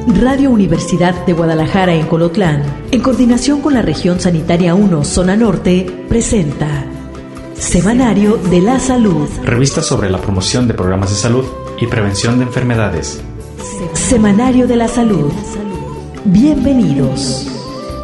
Radio Universidad de Guadalajara en Colotlán, en coordinación con la Región Sanitaria 1, Zona Norte, presenta Semanario de la Salud. Revista sobre la promoción de programas de salud y prevención de enfermedades. Semanario de la Salud. Bienvenidos.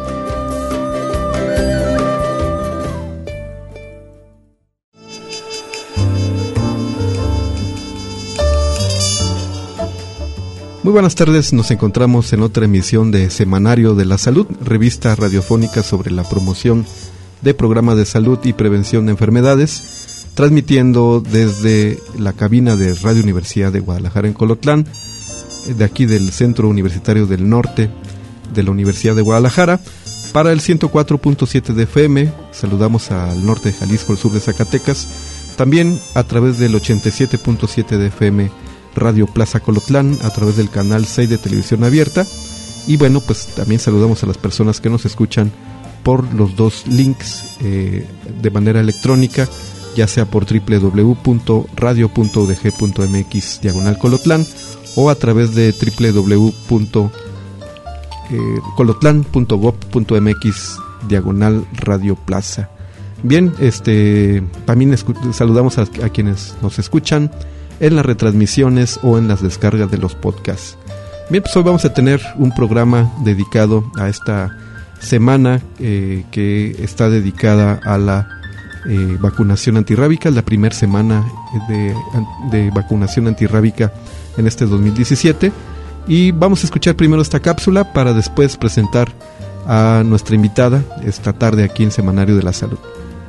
Muy buenas tardes, nos encontramos en otra emisión de Semanario de la Salud, revista radiofónica sobre la promoción de programas de salud y prevención de enfermedades, transmitiendo desde la cabina de Radio Universidad de Guadalajara en Colotlán, de aquí del Centro Universitario del Norte de la Universidad de Guadalajara, para el 104.7 de FM, saludamos al norte de Jalisco, al sur de Zacatecas, también a través del 87.7 de FM Radio Plaza Colotlán, a través del canal 6 de televisión abierta. Y bueno, pues también saludamos a las personas que nos escuchan por los dos links de manera electrónica, ya sea por www.radio.udg.mx/Colotlán o a través de www.colotlan.gov.mx/Radio Plaza. Bien, también saludamos a quienes nos escuchan en las retransmisiones o en las descargas de los podcasts. Bien, pues hoy vamos a tener un programa dedicado a esta semana que está dedicada a la vacunación antirrábica, la primera semana de vacunación antirrábica en este 2017. Y vamos a escuchar primero esta cápsula para después presentar a nuestra invitada esta tarde aquí en Semanario de la Salud.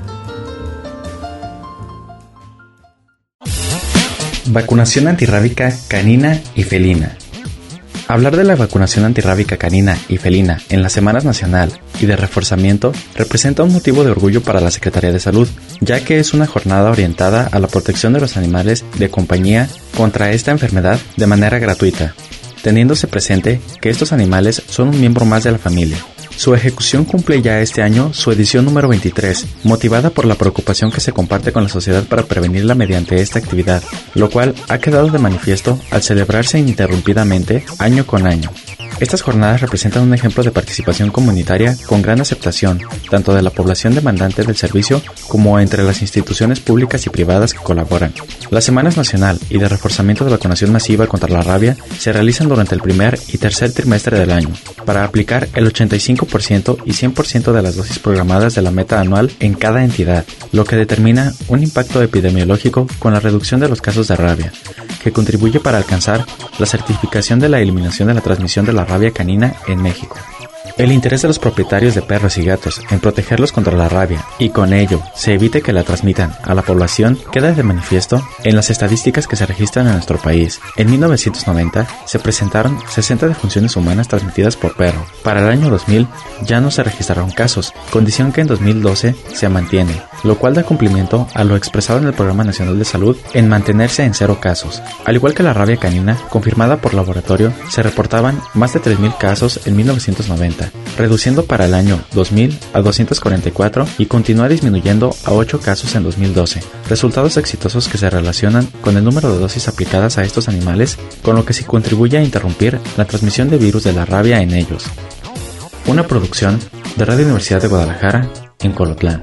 Vacunación antirrábica canina y felina. Hablar de la vacunación antirrábica canina y felina en las semanas nacional y de reforzamiento representa un motivo de orgullo para la Secretaría de Salud, ya que es una jornada orientada a la protección de los animales de compañía contra esta enfermedad de manera gratuita, teniéndose presente que estos animales son un miembro más de la familia. Su ejecución cumple ya este año su edición número 23, motivada por la preocupación que se comparte con la sociedad para prevenirla mediante esta actividad, lo cual ha quedado de manifiesto al celebrarse ininterrumpidamente año con año. Estas jornadas representan un ejemplo de participación comunitaria con gran aceptación, tanto de la población demandante del servicio como entre las instituciones públicas y privadas que colaboran. Las semanas nacional y de reforzamiento de vacunación masiva contra la rabia se realizan durante el primer y tercer trimestre del año, para aplicar el 85% y 100% de las dosis programadas de la meta anual en cada entidad, lo que determina un impacto epidemiológico con la reducción de los casos de rabia, que contribuye para alcanzar la certificación de la eliminación de la transmisión de la rabia canina en México. El interés de los propietarios de perros y gatos en protegerlos contra la rabia y con ello se evite que la transmitan a la población queda de manifiesto en las estadísticas que se registran en nuestro país. En 1990 se presentaron 60 defunciones humanas transmitidas por perro. Para el año 2000 ya no se registraron casos, condición que en 2012 se mantiene, lo cual da cumplimiento a lo expresado en el Programa Nacional de Salud en mantenerse en 0 casos. Al igual que la rabia canina, confirmada por laboratorio, se reportaban más de 3.000 casos en 1990, reduciendo para el año 2000 a 244 y continúa disminuyendo a 8 casos en 2012. Resultados exitosos que se relacionan con el número de dosis aplicadas a estos animales, con lo que se contribuye a interrumpir la transmisión de virus de la rabia en ellos. Una producción de Radio Universidad de Guadalajara en Colotlán.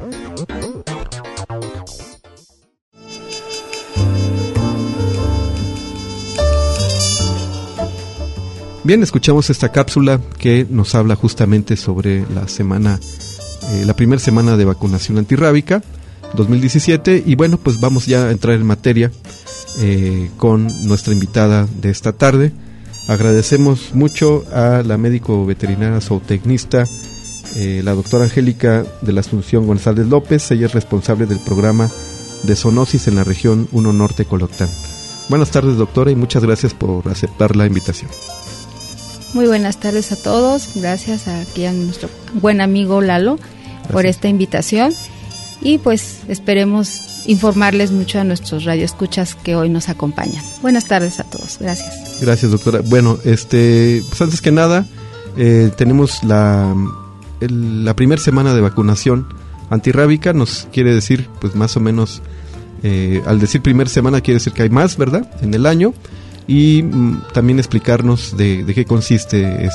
Bien, escuchamos esta cápsula que nos habla justamente sobre la primera semana de vacunación antirrábica 2017 y bueno, pues vamos ya a entrar en materia con nuestra invitada de esta tarde. Agradecemos mucho a la médico veterinaria zootecnista, la doctora Angélica de la Asunción González López. Ella es responsable del programa de zoonosis en la región 1 Norte Colotlán. Buenas tardes, doctora, y muchas gracias por aceptar la invitación. Muy buenas tardes a todos, gracias aquí a nuestro buen amigo Lalo por esta invitación y pues esperemos informarles mucho a nuestros radioescuchas que hoy nos acompañan. Buenas tardes a todos, gracias. Gracias, doctora. Bueno, pues antes que nada tenemos la primera semana de vacunación antirrábica, nos quiere decir pues más o menos, al decir primera semana quiere decir que hay más, ¿verdad?, en el año. y también explicarnos de qué consiste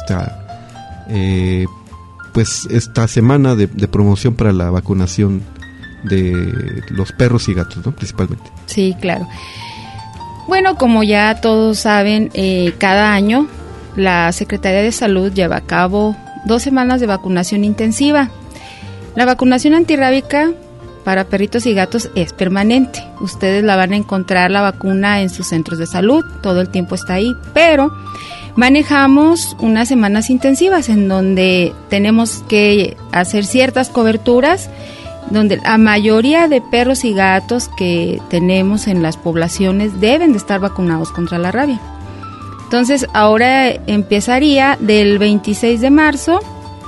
esta semana de promoción para la vacunación de los perros y gatos, ¿no? Principalmente. Sí, claro. Bueno, como ya todos saben, cada año la Secretaría de Salud lleva a cabo 2 semanas de vacunación intensiva. La vacunación antirrábica para perritos y gatos es permanente. Ustedes la van a encontrar, la vacuna, en sus centros de salud, todo el tiempo está ahí, pero manejamos unas semanas intensivas en donde tenemos que hacer ciertas coberturas, donde la mayoría de perros y gatos que tenemos en las poblaciones deben de estar vacunados contra la rabia. Entonces, ahora empezaría del 26 de marzo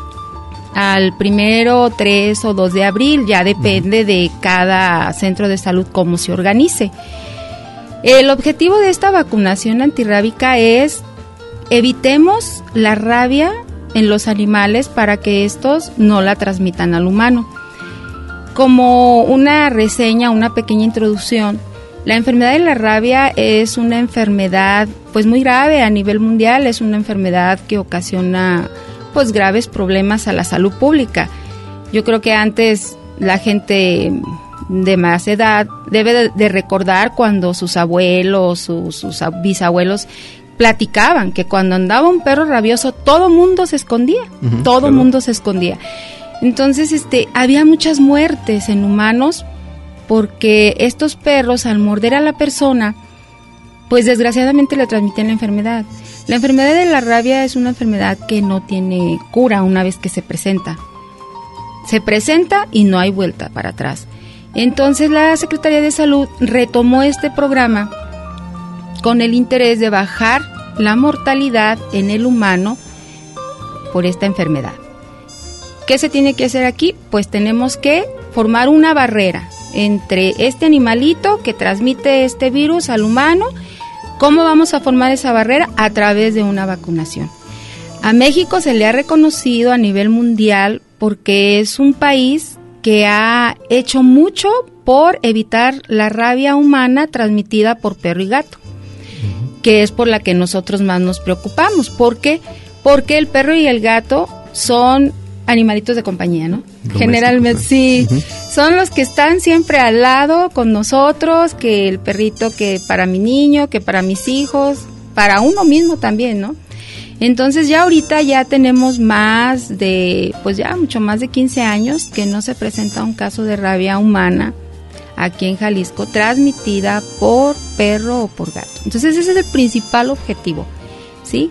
al 1, 3 o 2 de abril, ya depende de cada centro de salud cómo se organice. El objetivo de esta vacunación antirrábica es evitemos la rabia en los animales para que estos no la transmitan al humano. Como una reseña, una pequeña introducción, la enfermedad de la rabia es una enfermedad pues muy grave a nivel mundial, es una enfermedad que ocasiona pues graves problemas a la salud pública. Yo creo que antes la gente de más edad debe de recordar cuando sus abuelos, sus bisabuelos platicaban que cuando andaba un perro rabioso todo mundo se escondía, mundo se escondía. Entonces había muchas muertes en humanos porque estos perros, al morder a la persona, pues desgraciadamente le transmiten la enfermedad. La enfermedad de la rabia es una enfermedad que no tiene cura una vez que se presenta. Se presenta y no hay vuelta para atrás. Entonces la Secretaría de Salud retomó este programa con el interés de bajar la mortalidad en el humano por esta enfermedad. ¿Qué se tiene que hacer aquí? Pues tenemos que formar una barrera entre este animalito que transmite este virus al humano. ¿Cómo vamos a formar esa barrera? A través de una vacunación. A México se le ha reconocido a nivel mundial porque es un país que ha hecho mucho por evitar la rabia humana transmitida por perro y gato, que es por la que nosotros más nos preocupamos. ¿Por qué? Porque el perro y el gato son animalitos de compañía, ¿no? Domésticos, generalmente, sí. Son los que están siempre al lado con nosotros, que el perrito que para mi niño, que para mis hijos, para uno mismo también, ¿no? Entonces ya ahorita ya tenemos mucho más de 15 años que no se presenta un caso de rabia humana aquí en Jalisco transmitida por perro o por gato. Entonces ese es el principal objetivo, ¿sí?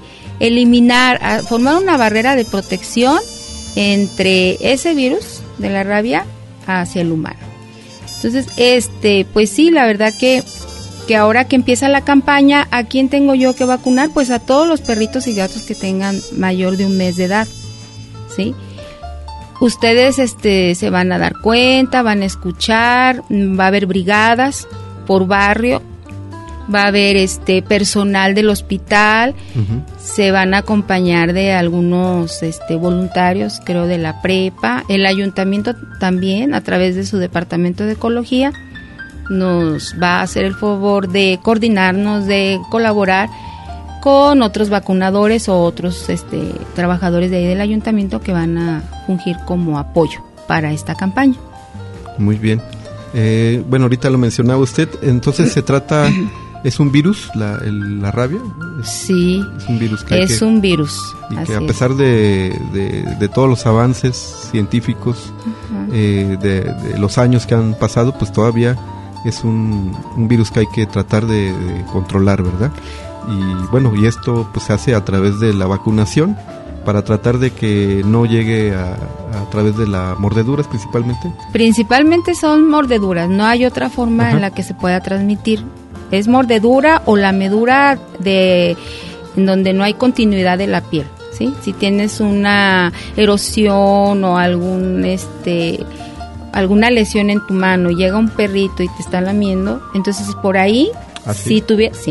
Formar una barrera de protección entre ese virus de la rabia hacia el humano. Entonces, pues sí, la verdad que ahora que empieza la campaña, ¿a quién tengo yo que vacunar? Pues a todos los perritos y gatos que tengan mayor de 1 mes de edad, ¿sí? Ustedes se van a dar cuenta, van a escuchar, va a haber brigadas por barrio, va a haber personal del hospital, se van a acompañar de algunos voluntarios, creo, de la prepa. El ayuntamiento también, a través de su departamento de ecología, nos va a hacer el favor de coordinarnos, de colaborar con otros vacunadores o otros trabajadores de ahí del ayuntamiento que van a fungir como apoyo para esta campaña. Muy bien. Bueno, ahorita lo mencionaba usted, entonces se trata... ¿Es un virus la rabia? Sí, es un virus. Un virus. Y que a pesar de todos los avances científicos, de los años que han pasado, pues todavía es un virus que hay que tratar de controlar, ¿verdad? Y bueno, y esto pues se hace a través de la vacunación para tratar de que no llegue a través de las mordeduras principalmente. Principalmente son mordeduras, no hay otra forma en la que se pueda transmitir. Es mordedura o lamedura en donde no hay continuidad de la piel, ¿sí? Si tienes una erosión o alguna lesión en tu mano, llega un perrito y te está lamiendo, entonces por ahí, si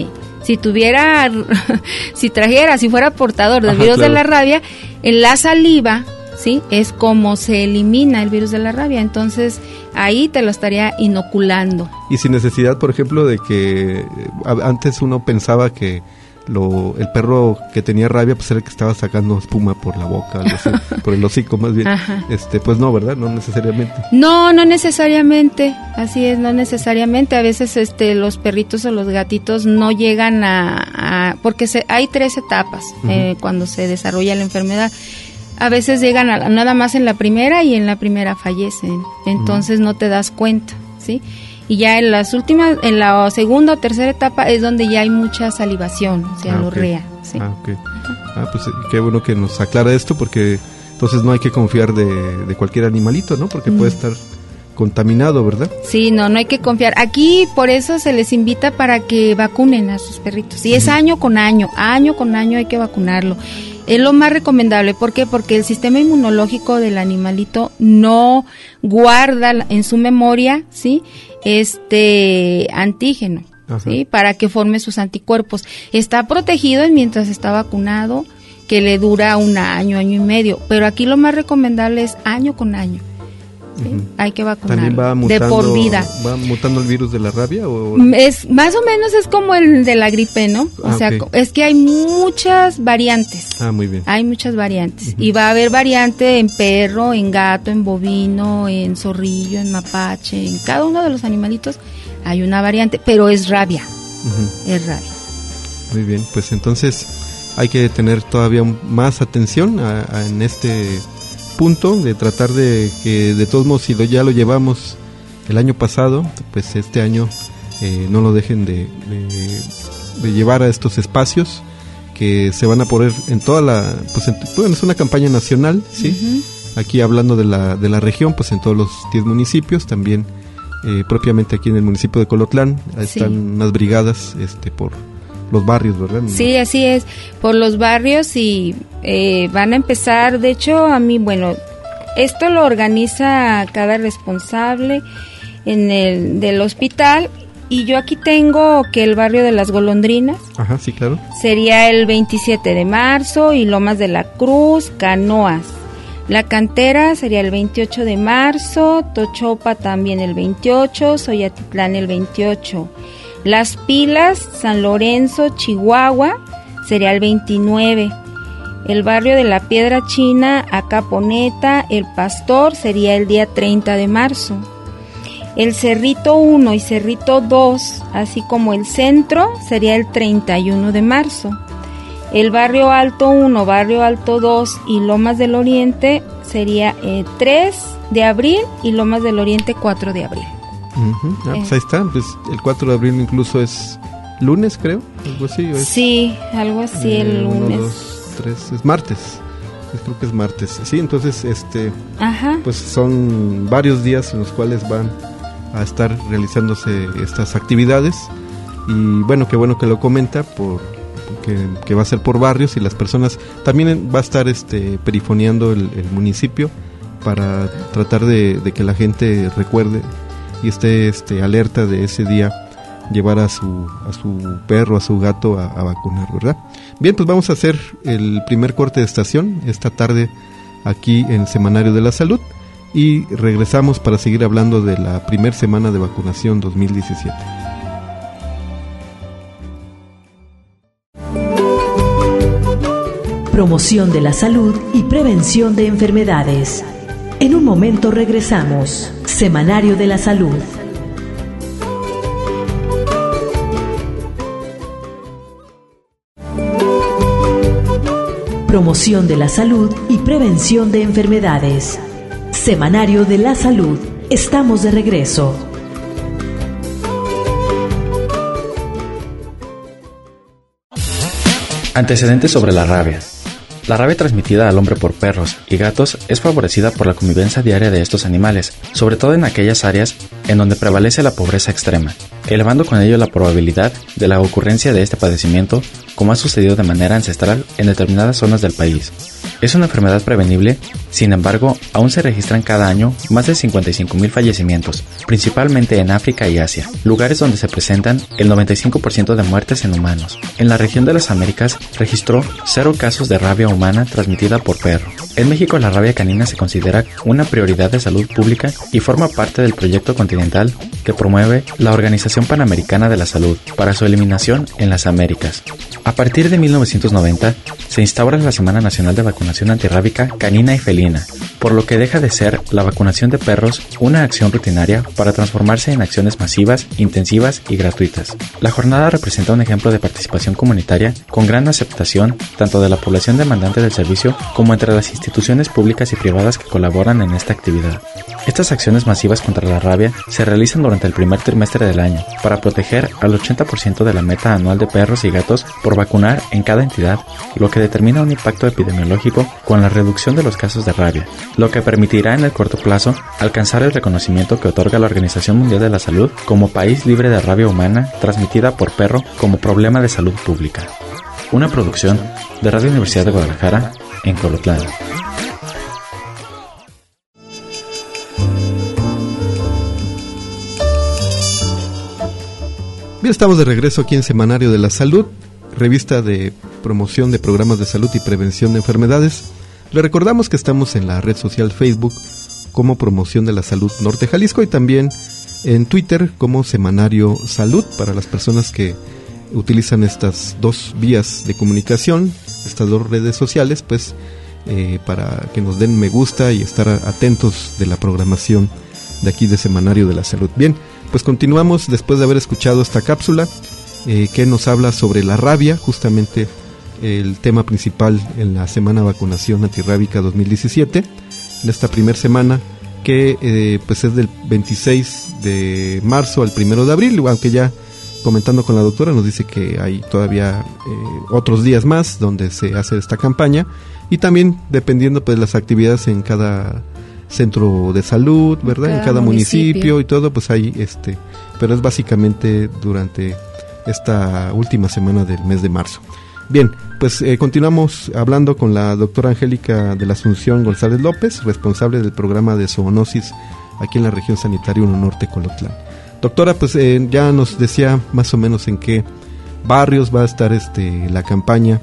fuera portador del virus de la rabia, en la saliva, ¿sí? Es como se elimina el virus de la rabia, entonces ahí te lo estaría inoculando. Y sin necesidad, por ejemplo, de que antes uno pensaba que el perro que tenía rabia pues era el que estaba sacando espuma por la boca, algo así, por el hocico más bien. Ajá. Pues no, ¿verdad? No necesariamente. No necesariamente, así es, no necesariamente. A veces los perritos o los gatitos no llegan porque hay 3 etapas cuando se desarrolla la enfermedad. A veces llegan nada más en la primera y en la primera fallecen, entonces no te das cuenta, ¿sí? Y ya en las últimas, en la segunda o tercera etapa es donde ya hay mucha salivación, o sea, anorrea, ¿sí? Okay. Pues qué bueno que nos aclara esto, porque entonces no hay que confiar de cualquier animalito, ¿no? Porque puede estar contaminado, ¿verdad? Sí, no hay que confiar. Aquí por eso se les invita para que vacunen a sus perritos. Y es año con año hay que vacunarlo. Es lo más recomendable. ¿Por qué? Porque el sistema inmunológico del animalito no guarda en su memoria, ¿sí?, antígeno, ¿sí?, para que forme sus anticuerpos. Está protegido mientras está vacunado, que le dura 1 año, año y medio. Pero aquí lo más recomendable es año con año. ¿Sí? Hay que vacunar. ¿También va mutando, de por vida? ¿Va mutando el virus de la rabia? ¿O? Más o menos es como el de la gripe, ¿no? O sea, es que hay muchas variantes. Muy bien. Hay muchas variantes. Y va a haber variante en perro, en gato, en bovino, en zorrillo, en mapache. En cada uno de los animalitos hay una variante, pero es rabia. Es rabia. Muy bien, pues entonces hay que tener todavía más atención en este punto, de tratar de que de todos modos, si ya lo llevamos el año pasado, pues este año no lo dejen de llevar a estos espacios que se van a poner en toda es una campaña nacional, ¿sí? Aquí hablando de la región, pues en todos los 10 municipios, también propiamente aquí en el municipio de Colotlán, están unas brigadas por los barrios, ¿verdad? Sí, así es, por los barrios, y van a empezar, de hecho, esto lo organiza cada responsable del hospital, y yo aquí tengo que el barrio de las Golondrinas. Ajá, sí, claro. Sería el 27 de marzo, y Lomas de la Cruz, Canoas. La Cantera sería el 28 de marzo, Tochopa también el 28, Soyatitlán el 28. Las Pilas, San Lorenzo, Chihuahua, sería el 29. El barrio de la Piedra China, Acaponeta, El Pastor, sería el día 30 de marzo. El Cerrito 1 y Cerrito 2, así como el centro, sería el 31 de marzo. El barrio Alto 1, barrio Alto 2 y Lomas del Oriente sería 3 de abril y Lomas del Oriente 4 de abril. Pues ahí está, pues el 4 de abril incluso es lunes, creo, algo así. Sí, algo así, el lunes. 1, 2, 3, es martes. Creo que es martes. Sí, entonces pues son varios días en los cuales van a estar realizándose estas actividades, y bueno que lo comenta que va a ser por barrios, y las personas también va a estar perifoneando el municipio para tratar de que la gente recuerde y esté alerta de ese día, llevar a su perro, a su gato a vacunar, ¿verdad? Bien, pues vamos a hacer el primer corte de estación esta tarde aquí en Semanario de la Salud, y regresamos para seguir hablando de la primera semana de vacunación 2017. Promoción de la salud y prevención de enfermedades. En un momento regresamos. Semanario de la Salud. Promoción de la salud y prevención de enfermedades. Semanario de la Salud. Estamos de regreso. Antecedentes sobre la rabia. La rabia transmitida al hombre por perros y gatos es favorecida por la convivencia diaria de estos animales, sobre todo en aquellas áreas en donde prevalece la pobreza extrema, elevando con ello la probabilidad de la ocurrencia de este padecimiento, como ha sucedido de manera ancestral en determinadas zonas del país. Es una enfermedad prevenible, sin embargo, aún se registran cada año más de 55,000 fallecimientos, principalmente en África y Asia, lugares donde se presentan el 95% de muertes en humanos. En la región de las Américas registró 0 casos de rabia humana transmitida por perro. En México la rabia canina se considera una prioridad de salud pública y forma parte del proyecto continental que promueve la Organización Organización Panamericana de la Salud para su eliminación en las Américas. A partir de 1990, se instaura la Semana Nacional de Vacunación Antirrábica Canina y Felina, por lo que deja de ser la vacunación de perros una acción rutinaria para transformarse en acciones masivas, intensivas y gratuitas. La jornada representa un ejemplo de participación comunitaria con gran aceptación tanto de la población demandante del servicio como entre las instituciones públicas y privadas que colaboran en esta actividad. Estas acciones masivas contra la rabia se realizan durante el primer trimestre del año para proteger al 80% de la meta anual de perros y gatos por vacunar en cada entidad, lo que determina un impacto epidemiológico con la reducción de los casos de rabia, lo que permitirá en el corto plazo alcanzar el reconocimiento que otorga la Organización Mundial de la Salud como país libre de rabia humana transmitida por perro como problema de salud pública. Una producción de Radio Universidad de Guadalajara en Colotlán. Bien, estamos de regreso aquí en Semanario de la Salud, revista de promoción de programas de salud y prevención de enfermedades. Le recordamos que estamos en la red social Facebook como Promoción de la Salud Norte Jalisco y también en Twitter como Semanario Salud para las personas que utilizan estas dos vías de comunicación, estas dos redes sociales, pues para que nos den me gusta y estar atentos de la programación de aquí de Semanario de la Salud. Bien, pues continuamos después de haber escuchado esta cápsula que nos habla sobre la rabia, justamente el tema principal en la Semana Vacunación Antirrábica 2017, en esta primera semana que pues es del 26 de marzo al 1 de abril, aunque ya comentando con la doctora nos dice que hay todavía otros días más donde se hace esta campaña y también dependiendo pues las actividades en cada centro de salud, ¿verdad? En cada municipio y todo, pues hay pero es básicamente durante esta última semana del mes de marzo. Bien, pues continuamos hablando con la doctora Angélica de la Asunción González López, responsable del programa de zoonosis aquí en la región sanitaria 1 Norte Colotlán. Doctora, pues ya nos decía más o menos en qué barrios va a estar la campaña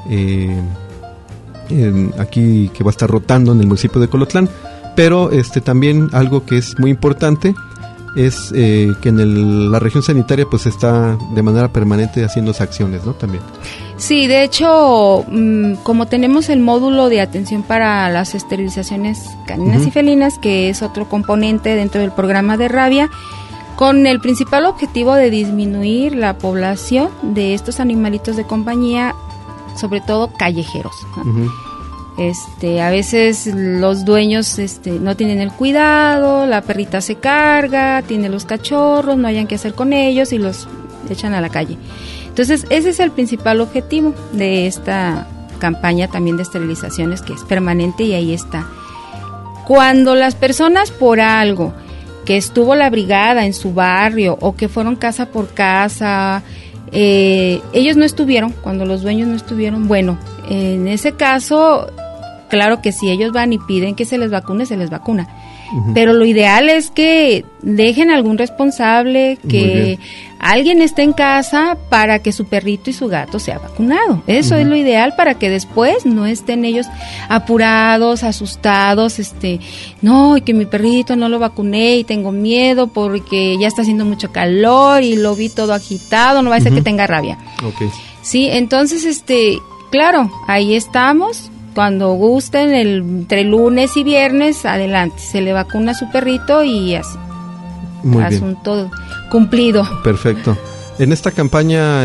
aquí que va a estar rotando en el municipio de Colotlán, pero también algo que es muy importante es que en la región sanitaria pues está de manera permanente haciendo acciones, ¿no? También. Sí, de hecho, como tenemos el módulo de atención para las esterilizaciones caninas y felinas, que es otro componente dentro del programa de rabia, con el principal objetivo de disminuir la población de estos animalitos de compañía, sobre todo callejeros, ¿no? A veces los dueños no tienen el cuidado, la perrita se carga, tiene los cachorros, no hayan qué hacer con ellos y los echan a la calle. Entonces ese es el principal objetivo de esta campaña también de esterilizaciones, que es permanente y ahí está. Cuando las personas por algo que estuvo la brigada en su barrio o que fueron casa por casa, ellos no estuvieron, cuando los dueños no estuvieron, bueno, en ese caso, claro que si ellos van y piden que se les vacune, se les vacuna. Pero lo ideal es que dejen algún responsable, que alguien esté en casa para que su perrito y su gato sea vacunado. Eso es lo ideal para que después no estén ellos apurados, asustados, no, y que mi perrito no lo vacuné y tengo miedo porque ya está haciendo mucho calor y lo vi todo agitado, no va a ser que tenga rabia. Okay. Sí, entonces, claro, ahí estamos. Cuando gusten, entre lunes y viernes, adelante, se le vacuna a su perrito y así. Muy asunto bien. Cumplido. Perfecto. En esta campaña,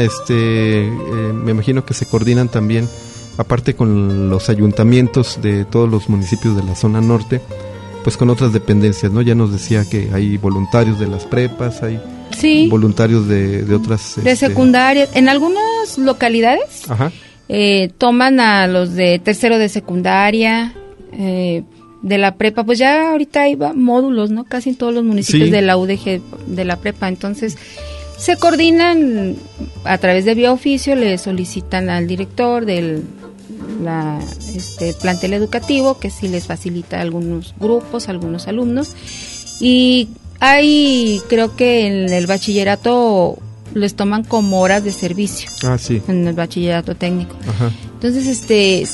me imagino que se coordinan también, aparte con los ayuntamientos de todos los municipios de la zona norte, pues con otras dependencias, ¿no? Ya nos decía que hay voluntarios de las prepas, hay voluntarios de otras... De secundarias, en algunas localidades. Ajá. Toman a los de tercero de secundaria, de la prepa, pues ya ahorita hay módulos, ¿no? Casi en todos los municipios de la UDG de la prepa, entonces se coordinan a través de vía oficio, le solicitan al director del plantel educativo que sí les facilita algunos grupos, algunos alumnos, y hay, creo que en el bachillerato les toman como horas de servicio. En el bachillerato técnico. Ajá. Entonces,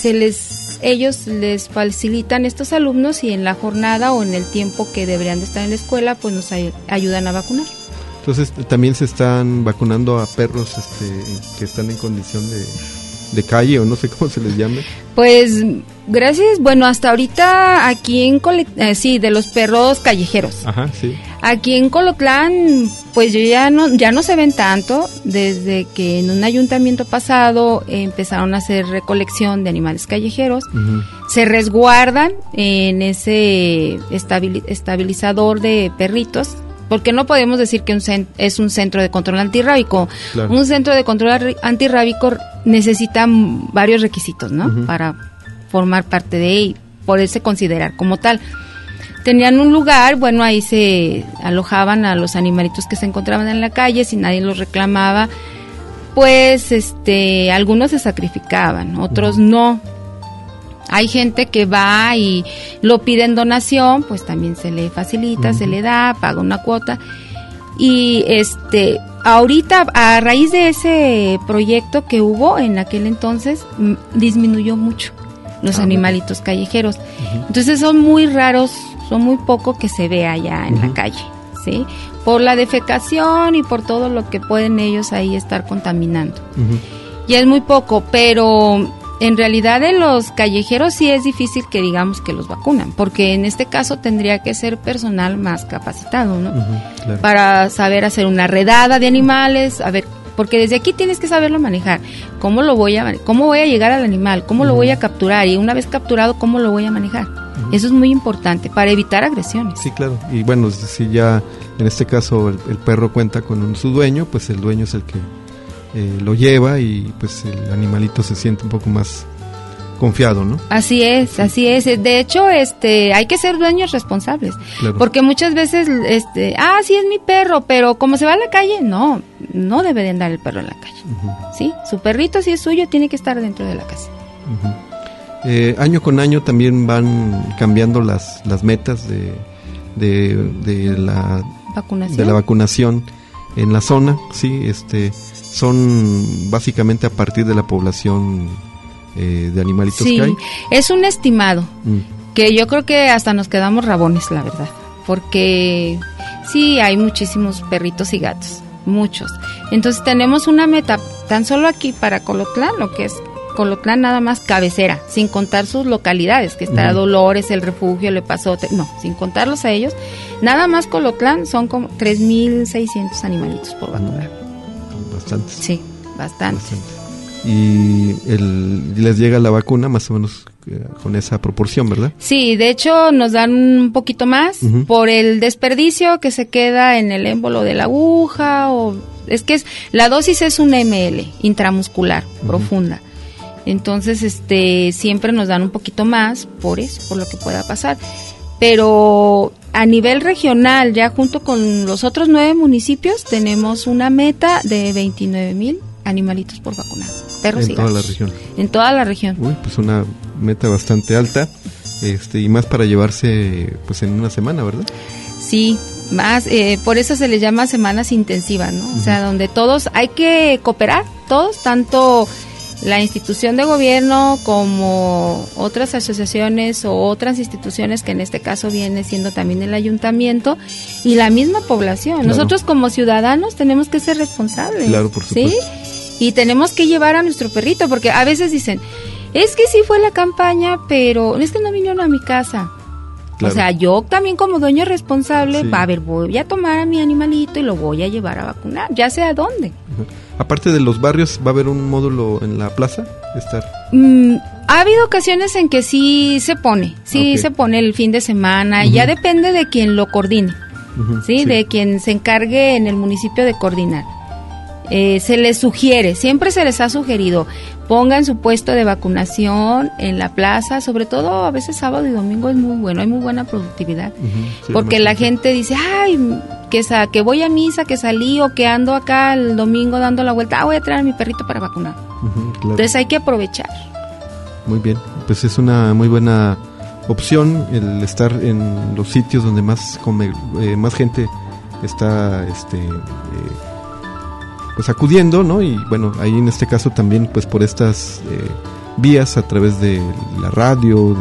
ellos les facilitan estos alumnos y en la jornada o en el tiempo que deberían de estar en la escuela, pues nos ayudan a vacunar. Entonces también se están vacunando a perros que están en condición de calle, o no sé cómo se les llame. Pues gracias, bueno, hasta ahorita aquí en de los perros callejeros. Ajá, sí. Aquí en Colotlán, pues ya no se ven tanto, desde que en un ayuntamiento pasado empezaron a hacer recolección de animales callejeros. Uh-huh. Se resguardan en ese estabilizador de perritos, porque no podemos decir que es un centro de control antirrábico. Claro. Un centro de control antirrábico necesita varios requisitos, ¿no? Uh-huh. Para formar parte de él y poderse considerar como tal. Tenían un lugar, bueno, ahí se alojaban a los animalitos que se encontraban en la calle, si nadie los reclamaba, pues algunos se sacrificaban, otros uh-huh. no. Hay gente que va y lo pide en donación, pues también se le facilita, uh-huh. se le da, paga una cuota. Y ahorita, a raíz de ese proyecto que hubo en aquel entonces, disminuyó mucho los animalitos callejeros. Uh-huh. Entonces son muy raros, son muy poco que se ve allá en uh-huh. la calle, ¿sí? Por la defecación y por todo lo que pueden ellos ahí estar contaminando. Uh-huh. Y es muy poco, pero en realidad en los callejeros sí es difícil que digamos que los vacunan, porque en este caso tendría que ser personal más capacitado, ¿no? Uh-huh, claro. Para saber hacer una redada de animales, a ver, porque desde aquí tienes que saberlo manejar. ¿Cómo voy a llegar al animal? ¿Cómo uh-huh. lo voy a capturar? Y una vez capturado, ¿cómo lo voy a manejar? Uh-huh. Eso es muy importante para evitar agresiones. Sí, claro. Y bueno, si ya en este caso el perro cuenta con su dueño, pues el dueño es el que lo lleva y pues el animalito se siente un poco más confiado, ¿no? Así es. De hecho, hay que ser dueños responsables, claro. Porque muchas veces, sí es mi perro, pero como se va a la calle, no debe de andar el perro en la calle, uh-huh. ¿sí? Su perrito, si es suyo, tiene que estar dentro de la casa. Uh-huh. Año con año también van cambiando las metas de la vacunación en la zona, sí, son básicamente a partir de la población de animalitos sí, que hay. Es un estimado, que yo creo que hasta nos quedamos rabones, la verdad, porque sí hay muchísimos perritos y gatos, muchos. Entonces tenemos una meta, tan solo aquí para Colotlán, lo que es Colotlán nada más cabecera, sin contar sus localidades, que está Dolores, El Refugio, Le Pasote, no, sin contarlos a ellos, nada más Colotlán son como 3,600 animalitos por vacunar. Bastantes. Sí, bastantes. Y les llega la vacuna más o menos con esa proporción, ¿verdad? Sí, de hecho nos dan un poquito más uh-huh. por el desperdicio que se queda en el émbolo de la aguja, es que la dosis es un ml intramuscular uh-huh. profunda. Entonces, siempre nos dan un poquito más por eso, por lo que pueda pasar. Pero a nivel regional, ya junto con los otros 9 municipios, tenemos una meta de 29,000 animalitos por vacunar, perros y gatos. En toda la región. En toda la región. Uy, pues una meta bastante alta, y más para llevarse, pues en una semana, ¿verdad? Sí, más, por eso se les llama semanas intensivas, ¿no? Uh-huh. O sea, donde todos hay que cooperar, todos, tanto la institución de gobierno como otras asociaciones o otras instituciones, que en este caso viene siendo también el ayuntamiento y la misma población. Claro. Nosotros como ciudadanos tenemos que ser responsables. Claro, por supuesto. ¿Sí? Y tenemos que llevar a nuestro perrito, porque a veces dicen, es que sí fue la campaña, pero es que no vinieron a mi casa. Claro. O sea, yo también como dueño responsable, sí. Voy a tomar a mi animalito y lo voy a llevar a vacunar, ya sé a dónde. Uh-huh. Aparte de los barrios, ¿va a haber un módulo en la plaza? Ha habido ocasiones en que sí se pone, okay. se pone el fin de semana, uh-huh. ya depende de quien lo coordine, uh-huh. ¿sí? De quien se encargue en el municipio de coordinar. Se les sugiere, siempre se les ha sugerido, pongan su puesto de vacunación en la plaza, sobre todo a veces sábado y domingo es muy bueno, hay muy buena productividad, uh-huh. Sí, porque la gente dice, ay, que voy a misa, que salí o que ando acá el domingo dando la vuelta, voy a traer a mi perrito para vacunar. Uh-huh, claro. Entonces hay que aprovechar. Muy bien, pues es una muy buena opción el estar en los sitios donde más gente está pues acudiendo, ¿no? Y bueno, ahí en este caso también pues por estas vías a través de la radio,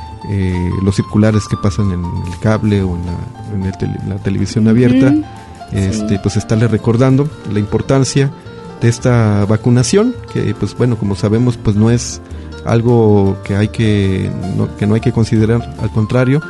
de los circulares que pasan en el cable o en la televisión abierta, pues estarle recordando la importancia de esta vacunación, que pues bueno, como sabemos, pues no es algo que no hay que considerar, al contrario,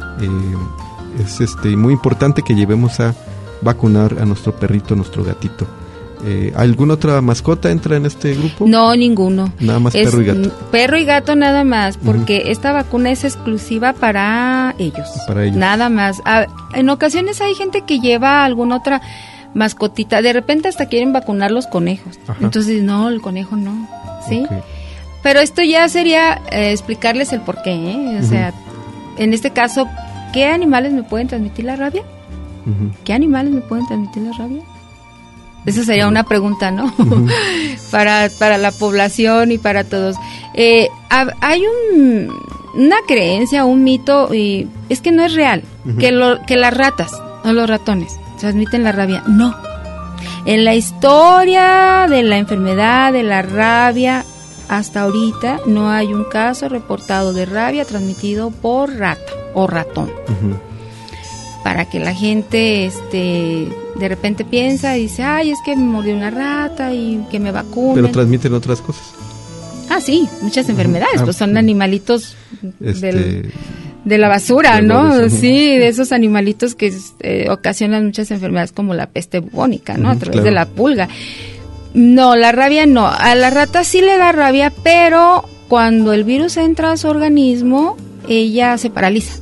es muy importante que llevemos a vacunar a nuestro perrito, a nuestro gatito. ¿Alguna otra mascota entra en este grupo? No, ninguno. Nada más perro y gato. Perro y gato nada más, porque esta vacuna es exclusiva para ellos. Para ellos. Nada más. En ocasiones hay gente que lleva alguna otra mascotita. De repente hasta quieren vacunar los conejos. Ajá. Entonces, no, el conejo no. ¿Sí? Okay. Pero esto ya sería explicarles el porqué, ¿eh? O sea, en este caso, ¿qué animales me pueden transmitir la rabia? ¿Qué animales me pueden transmitir la rabia? Esa sería una pregunta, ¿no? para la población y para todos. Hay una creencia, un mito, y es que no es real, que las ratas o los ratones transmiten la rabia. No. En la historia de la enfermedad de la rabia, hasta ahorita no hay un caso reportado de rabia transmitido por rata o ratón. Para que la gente de repente piensa y dice, ay, es que me mordió una rata y que me vacunen. Pero transmiten otras cosas. Ah, sí, muchas enfermedades, pues son animalitos de la basura, ¿no? Sí, de esos animalitos que ocasionan muchas enfermedades como la peste bubónica, ¿no? A través de la pulga. No, la rabia no. A la rata sí le da rabia, pero cuando el virus entra a su organismo, ella se paraliza.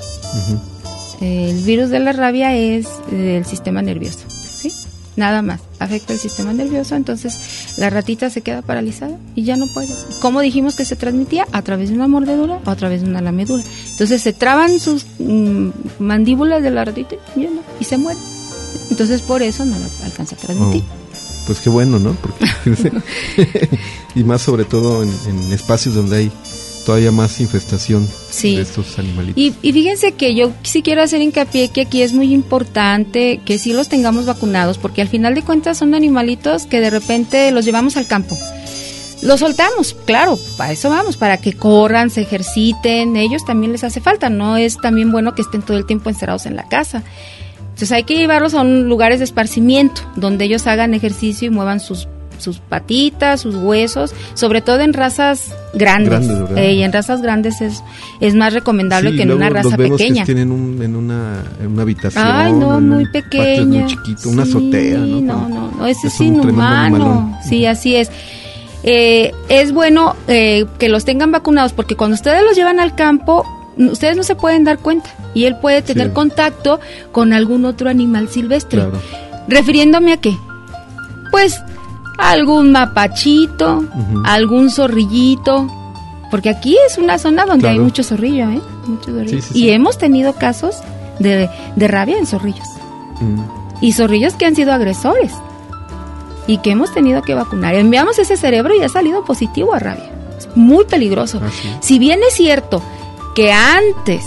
El virus de la rabia es del sistema nervioso, ¿sí? Nada más, afecta el sistema nervioso, entonces la ratita se queda paralizada y ya no puede. ¿Cómo dijimos que se transmitía? A través de una mordedura o a través de una lamedura. Entonces se traban sus mandíbulas de la ratita y se muere. Entonces por eso no lo alcanza a transmitir. Pues qué bueno, ¿no? Porque y más sobre todo en espacios donde hay todavía más infestación de estos animalitos. Y fíjense que yo sí quiero hacer hincapié que aquí es muy importante que sí los tengamos vacunados, porque al final de cuentas son animalitos que de repente los llevamos al campo. Los soltamos, claro, para eso vamos, para que corran, se ejerciten, ellos también les hace falta, no es también bueno que estén todo el tiempo encerrados en la casa. Entonces hay que llevarlos a lugares de esparcimiento, donde ellos hagan ejercicio y muevan sus patitas, sus huesos, sobre todo en razas grandes. Y en razas grandes es más recomendable que en una raza pequeña. Que tienen en una habitación. Ay, no, muy pequeña. Muy chiquito, una azotea, ¿no? No, ese es inhumano. Sí, así es. Es bueno que los tengan vacunados, porque cuando ustedes los llevan al campo, ustedes no se pueden dar cuenta y él puede tener contacto con algún otro animal silvestre. Claro. ¿Refiriéndome a qué? Pues algún mapachito, algún zorrillito, porque aquí es una zona donde hay mucho zorrillo, mucho zorrillo. Y hemos tenido casos de rabia en zorrillos. Y zorrillos que han sido agresores y que hemos tenido que vacunar. Enviamos ese cerebro y ha salido positivo a rabia. Es muy peligroso. Si bien es cierto que antes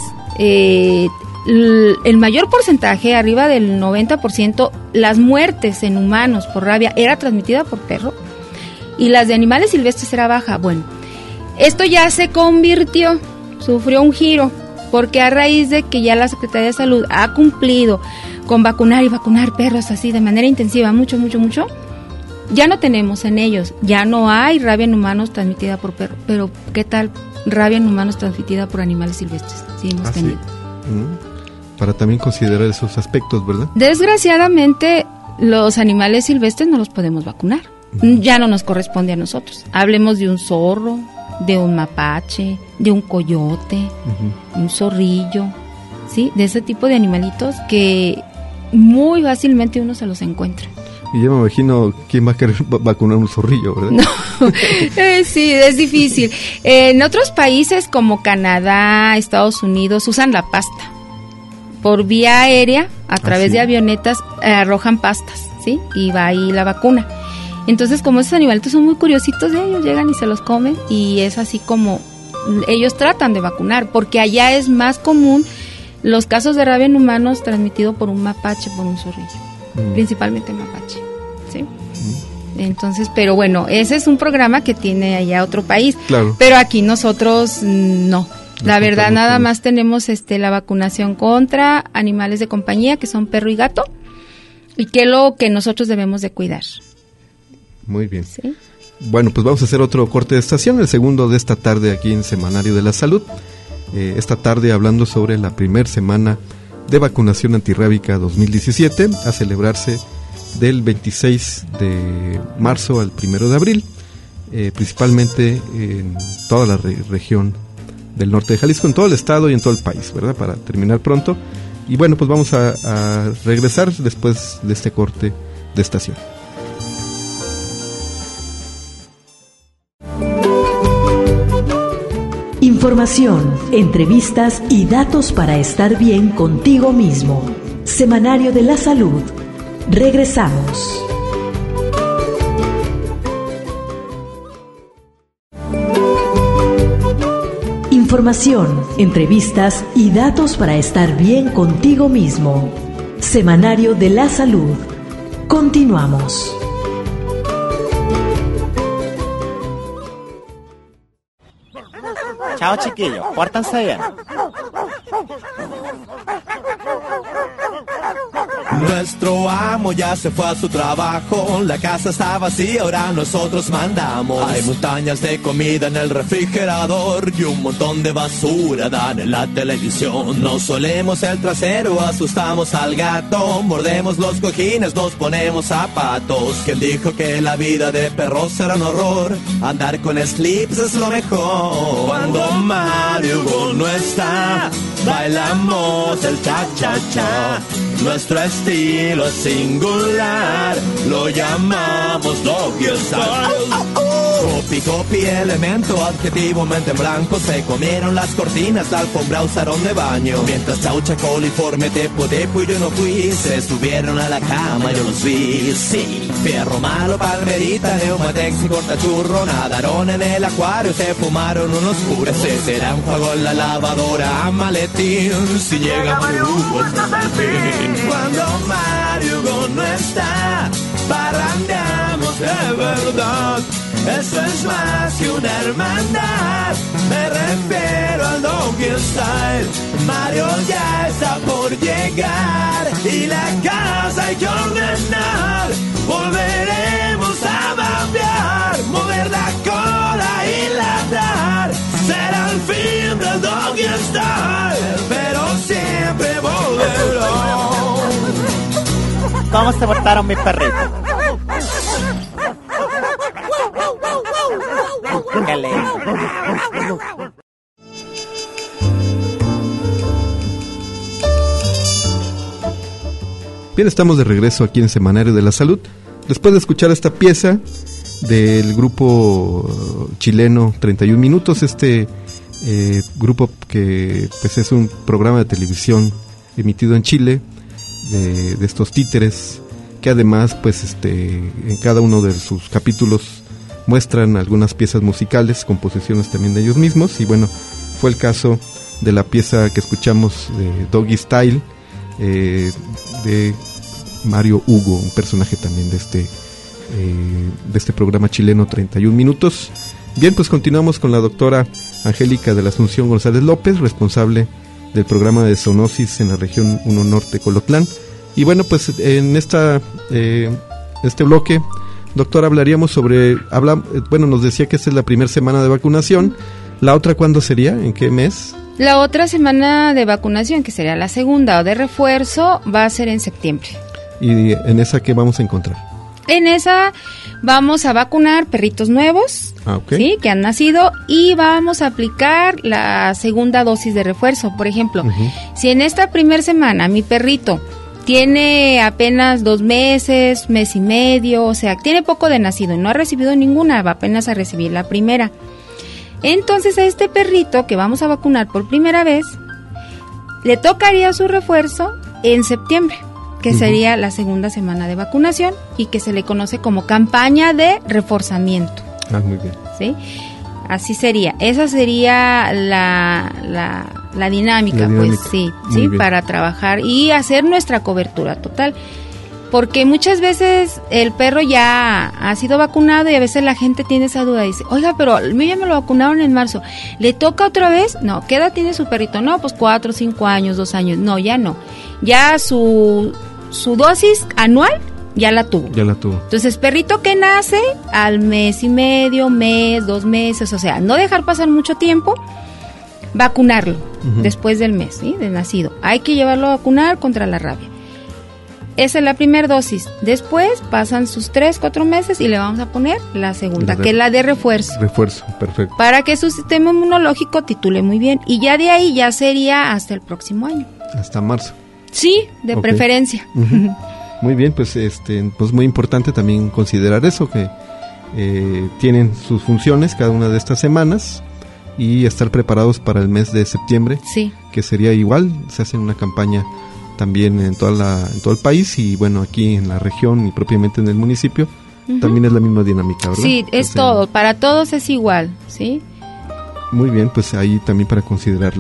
el mayor porcentaje, arriba del 90%, las muertes en humanos por rabia era transmitida por perro y las de animales silvestres era baja. Bueno, esto ya se sufrió un giro, porque a raíz de que ya la Secretaría de Salud ha cumplido con vacunar perros así de manera intensiva, mucho, ya no tenemos en ellos, ya no hay rabia en humanos transmitida por perro, pero ¿qué tal rabia en humanos transmitida por animales silvestres? Sí, hemos tenido. Para también considerar esos aspectos, ¿verdad? Desgraciadamente, los animales silvestres no los podemos vacunar. Ya no nos corresponde a nosotros. Hablemos de un zorro, de un mapache, de un coyote, un zorrillo, ¿sí? De ese tipo de animalitos que muy fácilmente uno se los encuentra. Y yo me imagino quién va a querer vacunar un zorrillo, ¿verdad? No. Sí, es difícil. En otros países como Canadá, Estados Unidos, usan la pasta. Por vía aérea, a través de avionetas, arrojan pastas, ¿sí? Y va ahí la vacuna. Entonces, como esos animalitos son muy curiositos, ellos llegan y se los comen, y es así como ellos tratan de vacunar, porque allá es más común los casos de rabia en humanos transmitidos por un mapache, por un zorrillo, principalmente mapache, ¿sí? Entonces, pero bueno, ese es un programa que tiene allá otro país, pero aquí nosotros no. La verdad, nada más tenemos la vacunación contra animales de compañía, que son perro y gato, y qué es lo que nosotros debemos de cuidar. Muy bien. ¿Sí? Bueno, pues vamos a hacer otro corte de estación, el segundo de esta tarde aquí en Semanario de la Salud. Esta tarde hablando sobre la primera semana de vacunación antirrábica 2017, a celebrarse del 26 de marzo al 1 de abril, principalmente en toda la región del norte de Jalisco, en todo el estado y en todo el país, ¿verdad? Para terminar pronto. Y bueno, pues vamos a regresar después de este corte de estación. Información, entrevistas y datos para estar bien contigo mismo. Semanario de la Salud. Regresamos. Información, entrevistas y datos para estar bien contigo mismo. Semanario de la Salud. Continuamos. Chao, chiquillos, pórtanse bien. Nuestro amo ya se fue a su trabajo, la casa está vacía, ahora nosotros mandamos. Hay montañas de comida en el refrigerador y un montón de basura dan en la televisión. Nos solemos el trasero, asustamos al gato, mordemos los cojines, nos ponemos zapatos. ¿Quién dijo que la vida de perros era un horror? Andar con slips es lo mejor. Cuando Mario Hugo no está, bailamos el cha-cha-cha. Nuestro estilo es singular, lo llamamos Doggy Style. Copy, copy, elemento, adjetivo, mente en blanco. Se comieron las cortinas, la alfombra usaron de baño. Mientras Chaucha, Coliforme, Tepo, Tepo y yo no fui, se subieron a la cama, yo los vi. Sí, Fierro Malo, Palmerita, Neumatex y Cortachurro nadaron en el acuario, se fumaron unos puros. Se será un juego en la lavadora, maletín, si llega Mario Hugo hasta el fin. Cuando Mario Hugo no está, parrandeamos de verdad. Eso es más que una hermandad, me refiero al Doggy Style. Mario ya está por llegar y la casa hay que ordenar. Volveremos a babear, mover la cola y ladrar. Será el fin del Doggy Style, pero siempre volverá. ¿Cómo se portaron mis perritos? Qué lindo. Bien, estamos de regreso aquí en Semanario de la Salud. Después de escuchar esta pieza del grupo chileno 31 Minutos, grupo que pues es un programa de televisión emitido en Chile, de estos títeres, que además pues en cada uno de sus capítulos muestran algunas piezas musicales, composiciones también de ellos mismos. Y bueno, fue el caso de la pieza que escuchamos de Doggy Style, de Mario Hugo, un personaje también de este programa chileno 31 Minutos. Bien, pues continuamos con la doctora Angélica de la Asunción González López, responsable del programa de zoonosis en la región 1 Norte Colotlán. Y bueno, pues en este bloque, doctora, hablaríamos sobre, nos decía que esta es la primera semana de vacunación. ¿La otra cuándo sería? ¿En qué mes? La otra semana de vacunación, que sería la segunda o de refuerzo, va a ser en septiembre. ¿Y en esa qué vamos a encontrar? En esa vamos a vacunar perritos nuevos, okay, ¿sí?, que han nacido, y vamos a aplicar la segunda dosis de refuerzo. Por ejemplo, si en esta primera semana mi perrito tiene apenas 2 meses, mes y medio, o sea, tiene poco de nacido y no ha recibido ninguna, va apenas a recibir la primera. Entonces a este perrito que vamos a vacunar por primera vez, le tocaría su refuerzo en septiembre, que sería la segunda semana de vacunación y que se le conoce como campaña de reforzamiento. Muy bien. ¿Sí? Así sería. Esa sería la dinámica, pues sí, para trabajar y hacer nuestra cobertura total. Porque muchas veces el perro ya ha sido vacunado y a veces la gente tiene esa duda. Dice, oiga, pero el mío ya me lo vacunaron en marzo. ¿Le toca otra vez? No. ¿Qué edad tiene su perrito? No, pues 4, 5 años, 2 años. No, ya no. Ya su su dosis anual ya la tuvo. Entonces, perrito que nace al mes y medio, mes, 2 meses, o sea, no dejar pasar mucho tiempo, vacunarlo después del mes, ¿sí?, de nacido. Hay que llevarlo a vacunar contra la rabia. Esa es la primera dosis. Después pasan sus 3-4 meses y le vamos a poner la segunda, que es la de refuerzo. Refuerzo, perfecto. Para que su sistema inmunológico titule muy bien. Y ya de ahí ya sería hasta el próximo año. Hasta marzo. Sí, de preferencia. Muy bien, pues pues muy importante también considerar eso, que tienen sus funciones cada una de estas semanas y estar preparados para el mes de septiembre. Sí. Que sería igual, se hace una campaña también en todo el país y bueno, aquí en la región y propiamente en el municipio también es la misma dinámica, ¿verdad? Sí, es todo, para todos es igual, ¿sí? Muy bien, pues ahí también para considerarlo.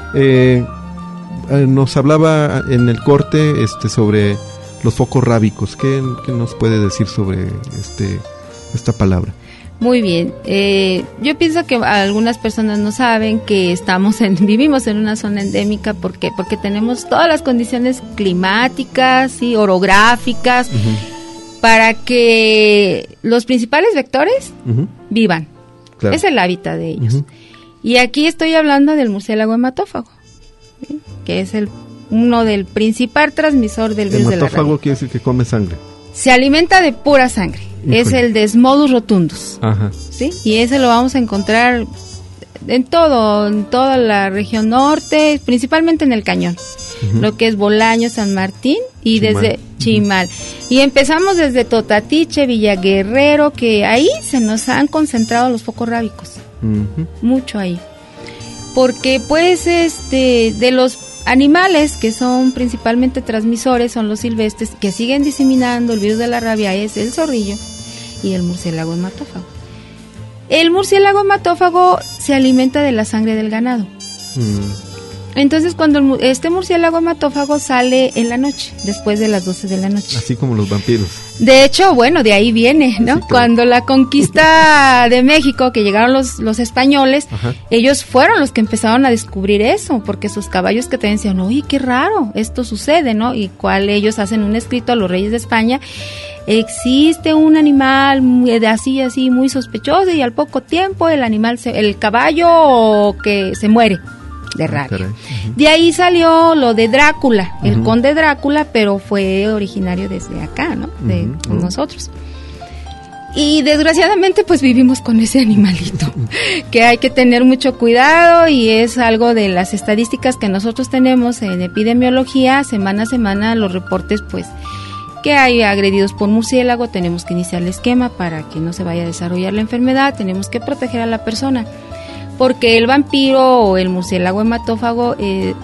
Nos hablaba en el corte sobre los focos rábicos. ¿Qué nos puede decir sobre esta palabra? Muy bien, yo pienso que algunas personas no saben que vivimos en una zona endémica porque tenemos todas las condiciones climáticas, ¿sí?, orográficas, para que los principales vectores vivan. Claro. Es el hábitat de ellos. Y aquí estoy hablando del murciélago hematófago, ¿sí?, que es uno del principal transmisor del virus de la rabia. Hematófago quiere decir que come sangre. Se alimenta de pura sangre. Híjole. Es el Desmodus rotundus. Ajá. ¿Sí? Y ese lo vamos a encontrar en toda la región norte, principalmente en el Cañón. Lo que es Bolaño, San Martín y Chimal. Desde Chimal. Y empezamos desde Totatiche, Villaguerrero, que ahí se nos han concentrado los focos rábicos. Mucho ahí. Porque pues de los animales que son principalmente transmisores son los silvestres, que siguen diseminando el virus de la rabia, es el zorrillo y el murciélago hematófago. El murciélago hematófago se alimenta de la sangre del ganado. Entonces cuando este murciélago hematófago sale en la noche, después de las 12 de la noche. Así como los vampiros. De hecho, bueno, de ahí viene, ¿no? Sí, claro. Cuando la conquista de México, que llegaron los españoles, ellos fueron los que empezaron a descubrir eso, porque sus caballos que te decían, oye, qué raro, esto sucede, ¿no? Y ellos hacen un escrito a los reyes de España, existe un animal así muy sospechoso, y al poco tiempo el caballo que se muere de rabia. De ahí salió lo de Drácula, el conde Drácula, pero fue originario desde acá, ¿no? De nosotros. Y desgraciadamente pues vivimos con ese animalito, que hay que tener mucho cuidado, y es algo de las estadísticas que nosotros tenemos en epidemiología, semana a semana los reportes pues que hay agredidos por murciélago, tenemos que iniciar el esquema para que no se vaya a desarrollar la enfermedad, tenemos que proteger a la persona. Porque el vampiro o el murciélago hematófago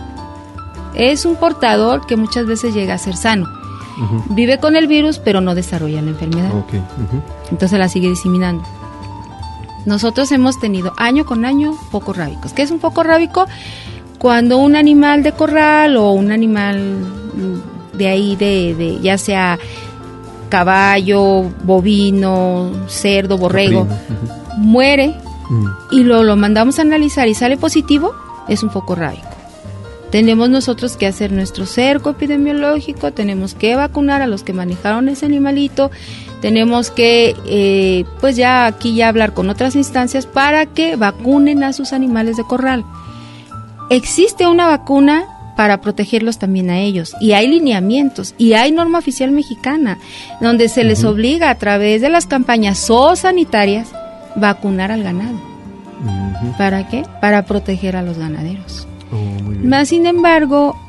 es un portador que muchas veces llega a ser sano. Vive con el virus, pero no desarrolla la enfermedad. Entonces la sigue diseminando. Nosotros hemos tenido año con año focos rábicos. ¿Qué es un foco rábico? Cuando un animal de corral o un animal de ahí, ya sea caballo, bovino, cerdo, borrego, muere, y lo mandamos a analizar y sale positivo, es un foco rábico. Tenemos nosotros que hacer nuestro cerco epidemiológico, tenemos que vacunar a los que manejaron ese animalito, tenemos que pues ya hablar con otras instancias para que vacunen a sus animales de corral. Existe una vacuna para protegerlos también a ellos, y hay lineamientos, y hay norma oficial mexicana, donde se les obliga a través de las campañas zoosanitarias vacunar al ganado. ¿Para qué? Para proteger a los ganaderos. Más sin embargo,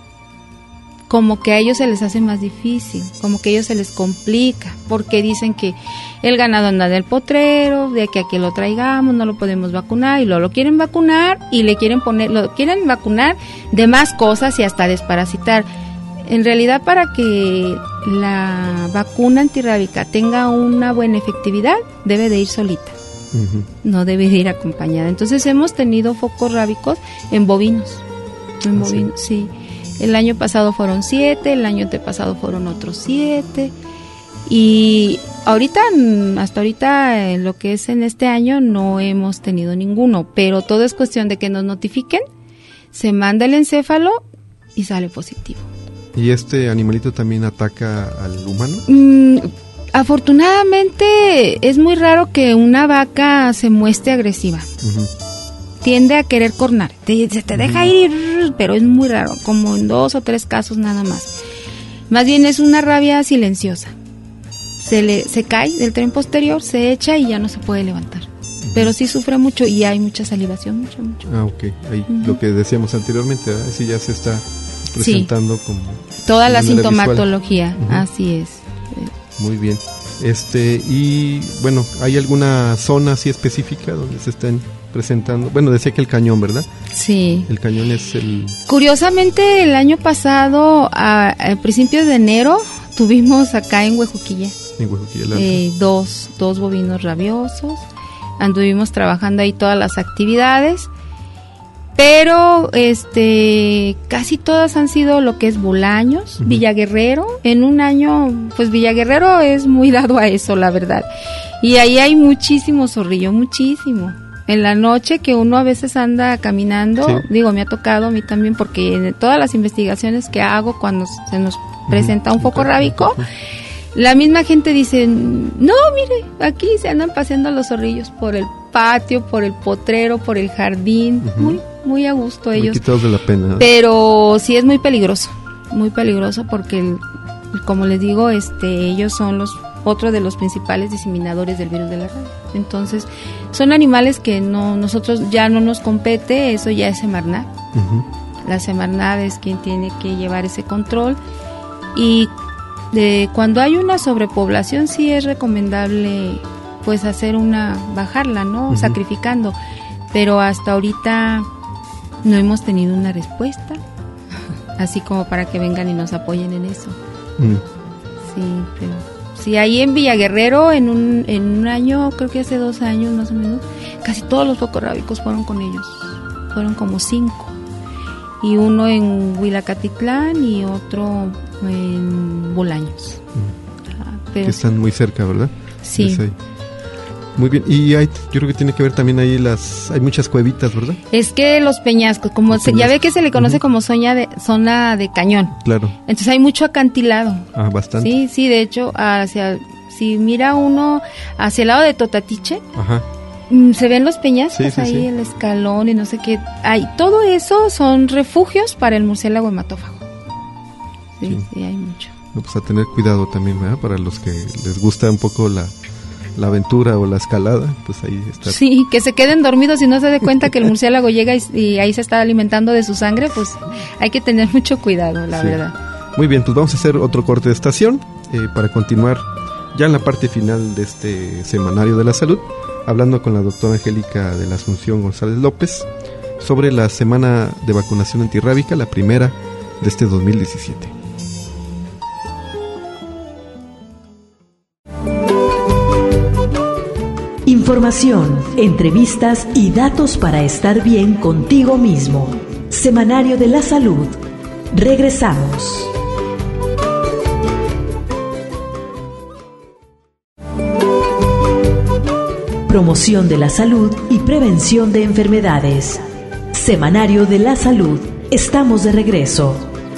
como que a ellos se les hace más difícil, como que a ellos se les complica, porque dicen que el ganado anda del potrero, de que aquí lo traigamos, no lo podemos vacunar, y lo quieren vacunar y lo quieren vacunar de más cosas y hasta desparasitar. En realidad, para que la vacuna antirrábica tenga una buena efectividad, debe de ir solita. No debe de ir acompañada. Entonces hemos tenido focos rábicos en bovinos. Sí. El año pasado fueron 7, el año antepasado fueron otros 7. Y hasta ahorita, en lo que es en este año, no hemos tenido ninguno. Pero todo es cuestión de que nos notifiquen, se manda el encéfalo y sale positivo. ¿Y este animalito también ataca al humano? Afortunadamente es muy raro que una vaca se muestre agresiva. Uh-huh. Tiende a querer cornar, se te deja ir, pero es muy raro, como en 2 o 3 casos nada más. Más bien es una rabia silenciosa. Se cae del tren posterior, se echa y ya no se puede levantar. Pero sí sufre mucho y hay mucha salivación, mucho. Ah, ok. Ahí lo que decíamos anteriormente, ¿verdad? Sí, ya se está presentando como... Toda la sintomatología, así es. Muy bien. Y bueno, ¿hay alguna zona así específica donde se estén presentando? Bueno, decía que el cañón, ¿verdad? Sí. El cañón es el... Curiosamente, el año pasado, al principio de enero, tuvimos acá en Huejuquilla. En Huejuquilla, dos bovinos rabiosos. Anduvimos trabajando ahí todas las actividades, pero casi todas han sido lo que es Bolaños, uh-huh. Villaguerrero. En un año, pues Villaguerrero es muy dado a eso, la verdad. Y ahí hay muchísimo zorrillo, muchísimo. En la noche que uno a veces anda caminando, sí. Me ha tocado a mí también, porque en todas las investigaciones que hago cuando se nos presenta un foco rábico, la misma gente dice, no, mire, aquí se andan paseando los zorrillos por el patio, por el potrero, por el jardín, uh-huh. muy a gusto ellos. Muy quitados de la pena, ¿no? Pero sí es muy peligroso porque, como les digo, ellos son otro de los principales diseminadores del virus de la rabia. Entonces, son animales que nosotros ya no nos compete, eso ya es Semarnat. Uh-huh. La Semarnat es quien tiene que llevar ese control y cuando hay una sobrepoblación sí es recomendable pues bajarla, ¿no? Uh-huh. Sacrificando, pero hasta ahorita no hemos tenido una respuesta así como para que vengan y nos apoyen en eso. Uh-huh. Sí, pero sí, ahí en Villaguerrero en un año, creo que hace 2 años más o menos, casi todos los focos rábicos fueron con ellos, fueron como 5. Y uno en Huilacatitlán y otro en Bolaños. Que están muy cerca, ¿verdad? Sí. Muy bien. Y yo creo que tiene que ver también ahí hay muchas cuevitas, ¿verdad? Es que los peñascos, ya ve que se le conoce uh-huh. como zona de cañón. Claro. Entonces hay mucho acantilado. Ah, bastante. Sí, de hecho, si mira uno hacia el lado de Totatiche, ajá. Se ven los peñascos ahí, el escalón y no sé qué. Todo eso son refugios para el murciélago hematófago. Sí, hay mucho. No, pues a tener cuidado también, ¿verdad? Para los que les gusta un poco la aventura o la escalada, pues ahí está. Sí, que se queden dormidos y no se dé cuenta que el murciélago llega y ahí se está alimentando de su sangre, pues hay que tener mucho cuidado, la verdad. Muy bien, pues vamos a hacer otro corte de estación para continuar ya en la parte final de este Semanario de la Salud, hablando con la doctora Angélica de la Asunción González López sobre la semana de vacunación antirrábica, la primera de este 2017. Información, entrevistas y datos para estar bien contigo mismo. Semanario de la Salud. Regresamos. Promoción de la salud y prevención de enfermedades. Semanario de la Salud. Estamos de regreso.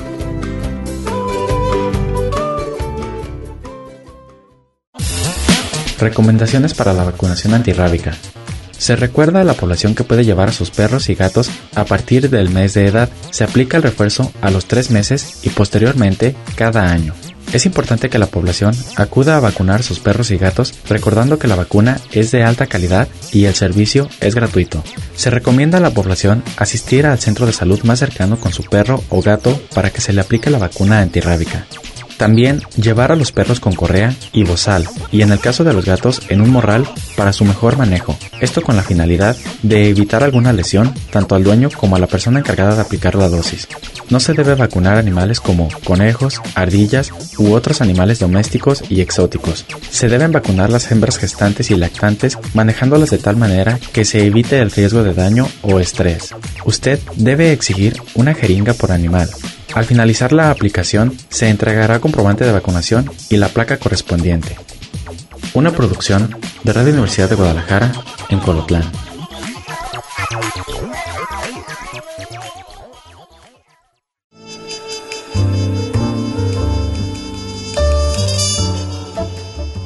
Recomendaciones para la vacunación antirrábica. Se recuerda a la población que puede llevar a sus perros y gatos a partir del mes de edad. Se aplica el refuerzo a los 3 meses y posteriormente cada año. Es importante que la población acuda a vacunar sus perros y gatos, recordando que la vacuna es de alta calidad y el servicio es gratuito. Se recomienda a la población asistir al centro de salud más cercano con su perro o gato para que se le aplique la vacuna antirrábica. También llevar a los perros con correa y bozal, y en el caso de los gatos en un morral para su mejor manejo. Esto con la finalidad de evitar alguna lesión tanto al dueño como a la persona encargada de aplicar la dosis. No se debe vacunar animales como conejos, ardillas u otros animales domésticos y exóticos. Se deben vacunar las hembras gestantes y lactantes, manejándolas de tal manera que se evite el riesgo de daño o estrés. Usted debe exigir una jeringa por animal. Al finalizar la aplicación, se entregará comprobante de vacunación y la placa correspondiente. Una producción de Radio Universidad de Guadalajara en Colotlán.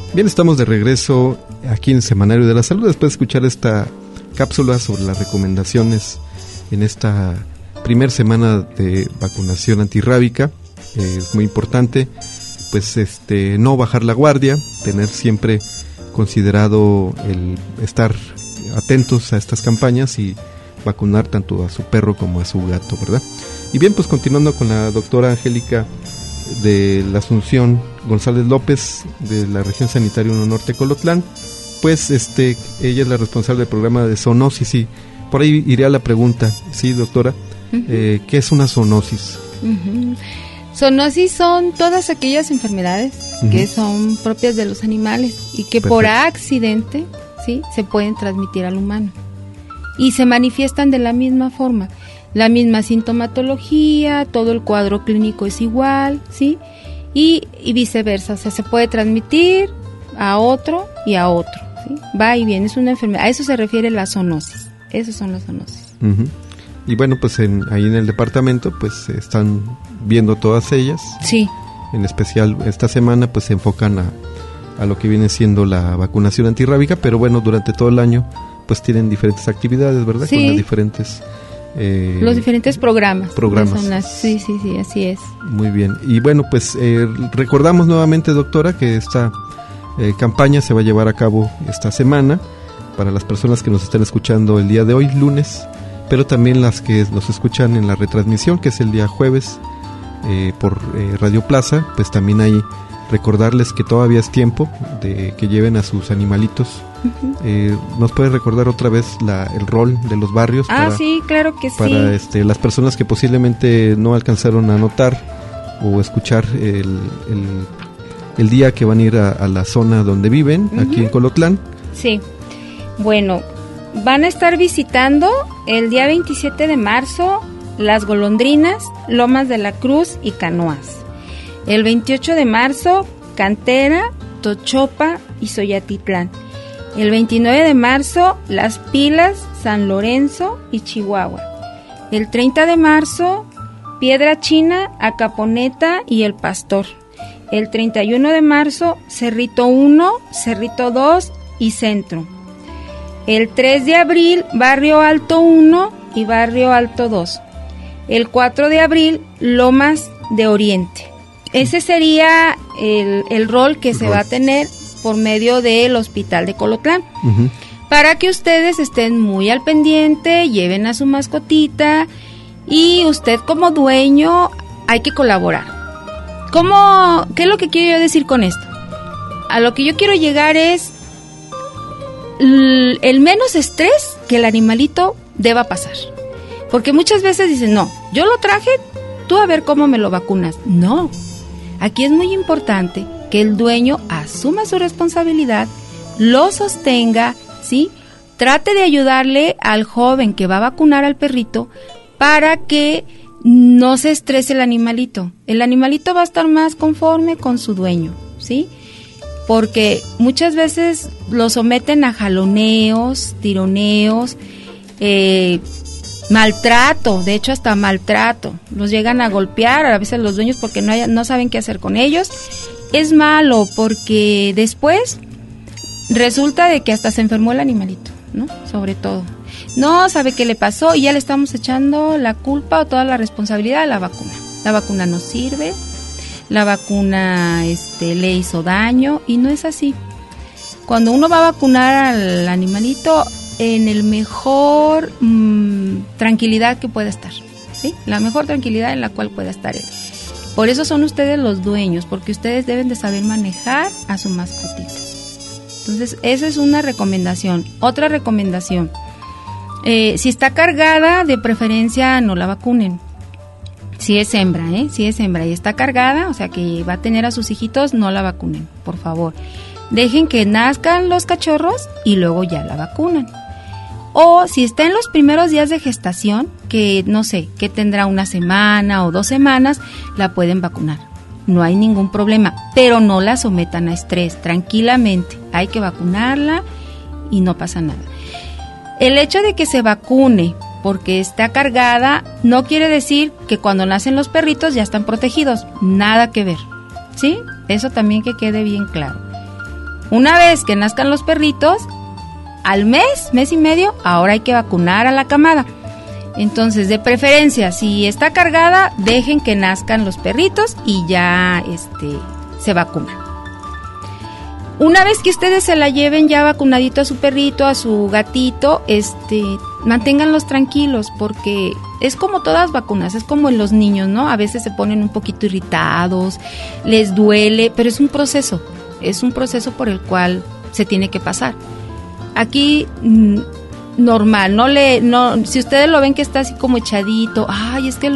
Bien, estamos de regreso aquí en Semanario de la Salud después de escuchar esta cápsula sobre las recomendaciones en esta primer semana de vacunación antirrábica. Es muy importante pues no bajar la guardia, tener siempre considerado el estar atentos a estas campañas y vacunar tanto a su perro como a su gato, ¿verdad? Y bien, pues continuando con la doctora Angélica de la Asunción González López de la región sanitaria 1 Norte Colotlán, pues ella es la responsable del programa de zoonosis y por ahí iría la pregunta, sí, doctora, ¿qué es una zoonosis? Zoonosis son todas aquellas enfermedades que son propias de los animales y que por accidente, sí, se pueden transmitir al humano y se manifiestan de la misma forma, la misma sintomatología, todo el cuadro clínico es igual, sí, y viceversa, o sea, se puede transmitir a otro y a otro, ¿sí? Va y viene, es una enfermedad, a eso se refiere la zoonosis, esas son las zoonosis. Y bueno, pues ahí en el departamento pues están viendo todas ellas. Sí. En especial esta semana pues se enfocan a lo que viene siendo la vacunación antirrábica, pero bueno, durante todo el año pues tienen diferentes actividades, ¿verdad? Sí. Con las diferentes... los diferentes programas. Sí, así es. Muy bien. Y bueno, pues recordamos nuevamente, doctora, que esta campaña se va a llevar a cabo esta semana para las personas que nos están escuchando el día de hoy, lunes, pero también las que nos escuchan en la retransmisión, que es el día jueves por Radio Plaza, pues también ahí recordarles que todavía es tiempo de que lleven a sus animalitos. ¿Nos puede recordar otra vez el rol de los barrios? Sí, claro que para sí. Las personas que posiblemente no alcanzaron a notar o escuchar el día que van a ir a la zona donde viven, aquí en Colotlán. Sí, bueno, van a estar visitando el día 27 de marzo Las Golondrinas, Lomas de la Cruz y Canoas. El 28 de marzo, Cantera, Tochopa y Soyatitlán. El 29 de marzo, Las Pilas, San Lorenzo y Chihuahua. El 30 de marzo, Piedra China, Acaponeta y El Pastor. El 31 de marzo, Cerrito 1, Cerrito 2 y Centro. El 3 de abril, Barrio Alto 1 y Barrio Alto 2. El 4 de abril, Lomas de Oriente. Ese sería el rol que se va a tener por medio del Hospital de Colotlán. Para que ustedes estén muy al pendiente, lleven a su mascotita y usted como dueño hay que colaborar. ¿Qué es lo que quiero yo decir con esto? A lo que yo quiero llegar es el menos estrés que el animalito deba pasar. Porque muchas veces dicen, no, yo lo traje, tú a ver cómo me lo vacunas. No, aquí es muy importante que el dueño asuma su responsabilidad, lo sostenga, ¿sí? Trate de ayudarle al joven que va a vacunar al perrito para que no se estrese el animalito. El animalito va a estar más conforme con su dueño, ¿sí? Porque muchas veces lo someten a jaloneos, tironeos, maltrato, de hecho hasta maltrato. Los llegan a golpear a veces los dueños porque no saben qué hacer con ellos. Es malo porque después resulta de que hasta se enfermó el animalito, ¿no? Sobre todo. No sabe qué le pasó y ya le estamos echando la culpa o toda la responsabilidad a la vacuna. La vacuna no sirve, la vacuna le hizo daño y no es así. Cuando uno va a vacunar al animalito en el mejor tranquilidad que pueda estar, ¿sí? La mejor tranquilidad en la cual pueda estar él. Por eso son ustedes los dueños, porque ustedes deben de saber manejar a su mascotita. Entonces, esa es una recomendación. Otra recomendación, si está cargada, de preferencia no la vacunen. Si es hembra, si es hembra y está cargada, o sea que va a tener a sus hijitos, no la vacunen, por favor. Dejen que nazcan los cachorros y luego ya la vacunan. O si está en los primeros días de gestación, que no sé, que tendrá 1 semana o 2 semanas, la pueden vacunar. No hay ningún problema, pero no la sometan a estrés, tranquilamente. Hay que vacunarla y no pasa nada. El hecho de que se vacune porque está cargada no quiere decir que cuando nacen los perritos ya están protegidos. Nada que ver, ¿sí? Eso también que quede bien claro. Una vez que nazcan los perritos, al mes y medio, ahora hay que vacunar a la camada. Entonces, de preferencia, si está cargada, dejen que nazcan los perritos y ya se vacunan. Una vez que ustedes se la lleven ya vacunadito a su perrito, a su gatito, manténganlos tranquilos, porque es como todas vacunas, es como en los niños, ¿no? A veces se ponen un poquito irritados, les duele, pero es un proceso por el cual se tiene que pasar. Aquí normal, si ustedes lo ven que está así como echadito, es que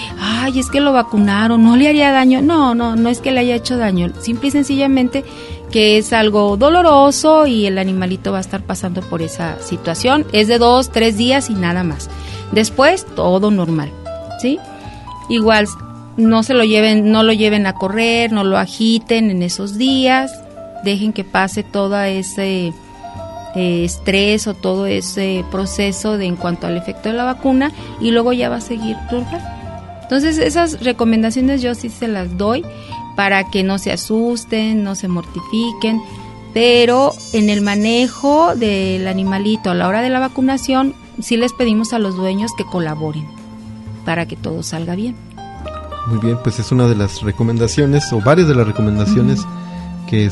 lo vacunaron, no le haría daño. No es que le haya hecho daño, simple y sencillamente que es algo doloroso y el animalito va a estar pasando por esa situación. Es de 2-3 días y nada más. Después todo normal, ¿sí? Igual no lo lleven a correr, no lo agiten en esos días, dejen que pase todo ese estrés o todo ese proceso en cuanto al efecto de la vacuna, y luego ya va a seguir normal. Entonces esas recomendaciones yo sí se las doy para que no se asusten, no se mortifiquen, pero en el manejo del animalito a la hora de la vacunación sí les pedimos a los dueños que colaboren para que todo salga bien. Muy bien, pues es una de las recomendaciones, o varias de las recomendaciones que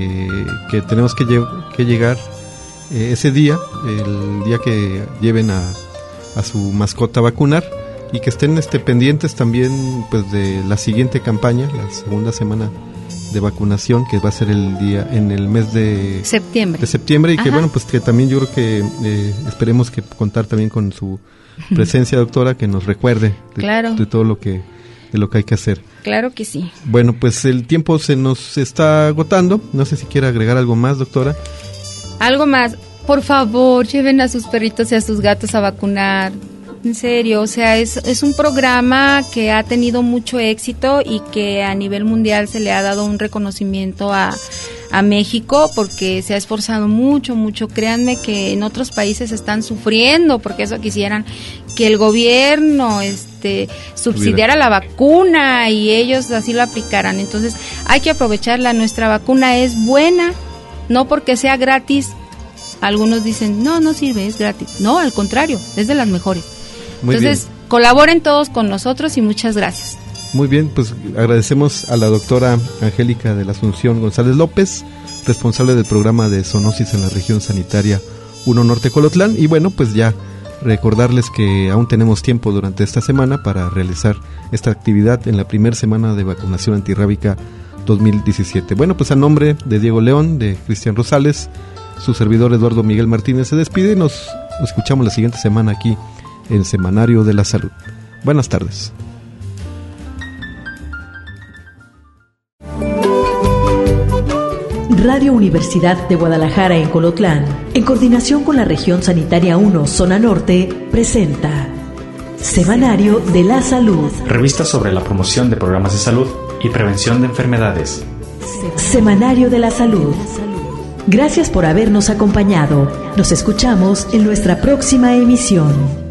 tenemos que llegar ese día, el día que lleven a su mascota a vacunar, y que estén pendientes también pues de la siguiente campaña, la segunda semana de vacunación, que va a ser en el mes de septiembre, y que bueno, pues que también yo creo que esperemos que contar también con su presencia, doctora, que nos recuerde de todo lo que hay que hacer. Claro que sí. Bueno, pues el tiempo se nos está agotando, no sé si quiere agregar algo más, doctora. Algo más, por favor, lleven a sus perritos y a sus gatos a vacunar. En serio, o sea, es un programa que ha tenido mucho éxito y que a nivel mundial se le ha dado un reconocimiento a México, porque se ha esforzado mucho. Créanme que en otros países están sufriendo, porque eso quisieran que el gobierno subsidiara la vacuna y ellos así lo aplicaran. Entonces hay que aprovecharla, nuestra vacuna es buena, no porque sea gratis. Algunos dicen, no sirve, es gratis. No, al contrario, es de las mejores. Entonces, colaboren todos con nosotros y muchas gracias. Muy bien, pues agradecemos a la doctora Angélica de la Asunción González López, responsable del programa de zoonosis en la región sanitaria 1 Norte Colotlán. Y bueno, pues ya recordarles que aún tenemos tiempo durante esta semana para realizar esta actividad en la primera semana de vacunación antirrábica 2017. Bueno, pues a nombre de Diego León, de Cristian Rosales, su servidor Eduardo Miguel Martínez se despide y nos escuchamos la siguiente semana aquí en Semanario de la Salud. Buenas tardes. Radio Universidad de Guadalajara en Colotlán, en coordinación con la región sanitaria 1 Zona Norte, presenta Semanario de la Salud. Revista sobre la promoción de programas de salud y prevención de enfermedades. Semanario de la Salud. Gracias por habernos acompañado. Nos escuchamos en nuestra próxima emisión.